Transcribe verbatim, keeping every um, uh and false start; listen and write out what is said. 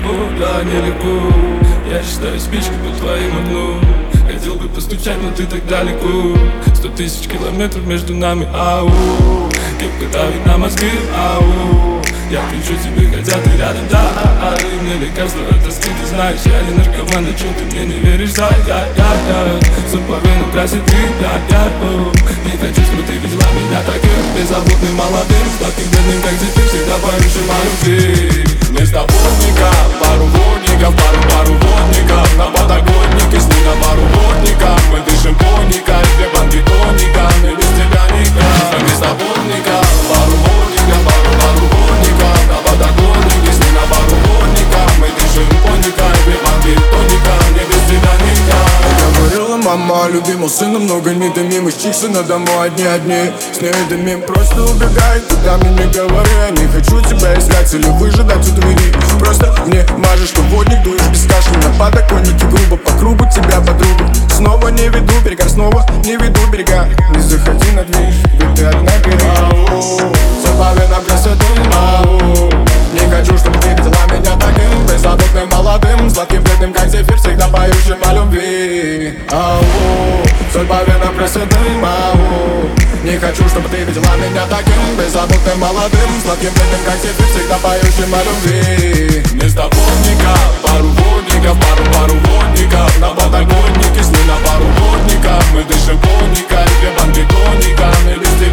куда нелегко. Я считаю спички по твоим окну. Хотел бы постучать, но ты так далеко. Сто тысяч километров между нами, ау. Кепка давит на мозги, ау. Я кричу тебе, хотя ты рядом, да, а ты мне лекарство от тоски, ты знаешь. Я не наркоман, а чё ты мне не веришь, да, я, я, я. Суп по вену красит ты, я, я, о. Не хочу, чтобы ты видела меня таким беззаботным, молодым, сладким, бедным, как теперь, всегда поющим о любви. Вместо водника, пару водников, пару-пару водников. На подоконнике, сни на пару водников. Мы дышим тоникой, две банки тоника. Мне без тебя никак. Вместо водника, пару водников, пару-пару водников. На подоконнике, сни на пару водников. Мы дышим тоникой, две банки тоника. Мне без тебя никак. Говорила мама, любимого сына много не дымим. Из чикса на дому одни-одни. С ней дымим, просто убегай, куда мне не говори. Я не хочу тебя искать или выжидать у двери. Просто мне мажешь, что водник, дуешь без кашля. На подоконнике грубо по кругу тебя подругу. Снова не веду берега, снова не веду берега. Не заходи на дверь, ведь ты одна горишь. Забавен на красоту, ау. Не хочу, чтобы ты видела меня таким беззаботным, молодым, сладким, бедным, как зефир, всегда поющим о любви. Ау, забавен на красоту, ау. Не хочу, чтобы ты видела меня таким беззаботным, молодым, сладким, бедным, как зефир, всегда поющим о любви. Вместо водника, пару водников, пару-пару водников. На подоконнике, сни на пару водников. Мы дышим тоникой, две банки тоника. Мне без тебя